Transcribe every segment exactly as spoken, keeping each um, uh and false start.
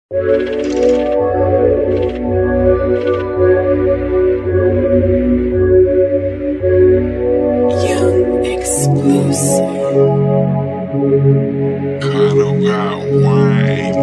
Young exclusive. Cardo got wine.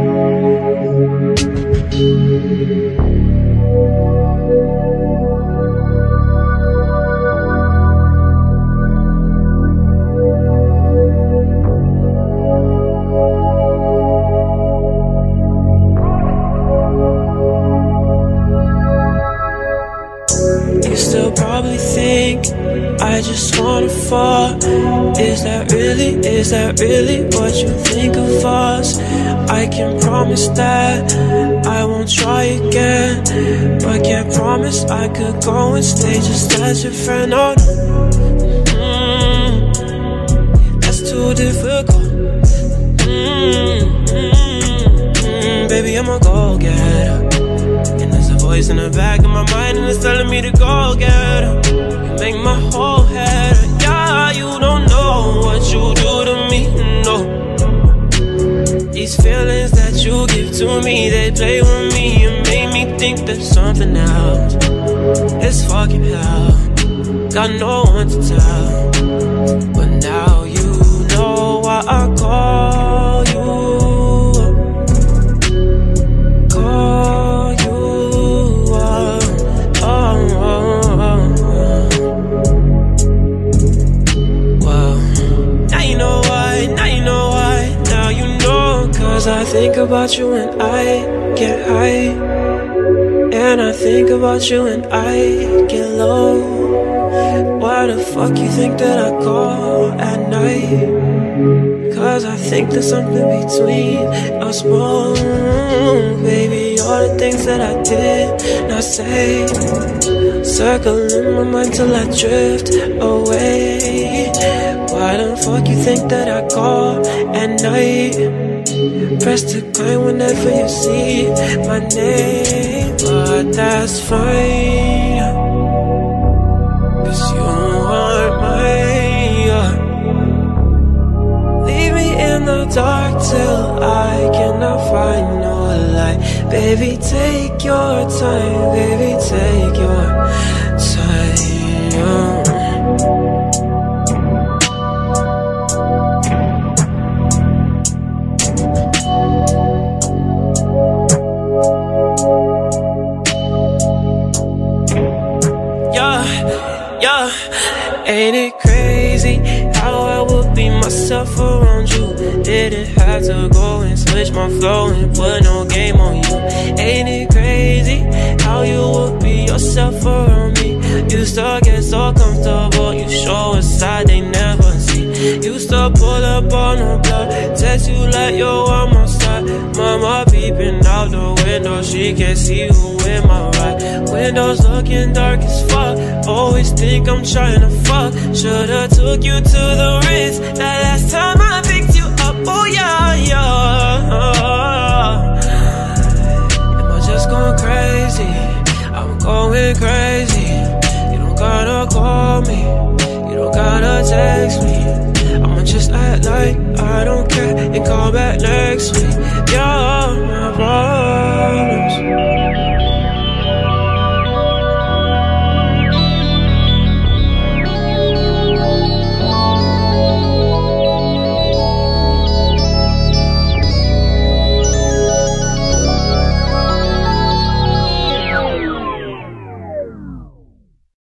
You still probably think I just wanna fall. Is that really, is that really what you think of us? I can promise that I won't try again, but can't promise I could go and stay just as your friend. Oh no, mm, that's too difficult. mm, mm, mm, Baby, I'm a go-getter, and there's a voice in the back of my mind and it's telling me to go get her. You make my whole head hurt. Yeah, you don't know what you do to me, no. These feelings that you give to me, they play with me and make me think there's something else. It's fucking hell, got no one to tell, but now you know why I call you. I think about you and I get high, and I think about you and I get low. Why the fuck you think that I call at night? Cause I think there's something between us both. Baby, all the things that I did not say, circling my mind till I drift away. Why the fuck you think that I call at night? Press decline whenever you see my name, but that's fine, cause you aren't mine. Leave me in the dark till I cannot find no light. Baby, take your time, baby, take your time. Yeah, ain't it crazy how I would be myself around you? Didn't have to go and switch my flow and put no game on you. Ain't it crazy how you would be yourself around me? Used to get so comfortable, you show a side they never see. Used to pull up on the block, text you like yo, I'm outside. Mama peeping out the window, she can't see who in my right. Windows looking dark as fuck, always think I'm trying to fuck. Should've took you to the Ritz that last time I picked you up. Oh yeah, yeah. Am I just going crazy? I'm going crazy. You don't gotta call me, you don't gotta text me. I'ma just act like I don't care and call back next week.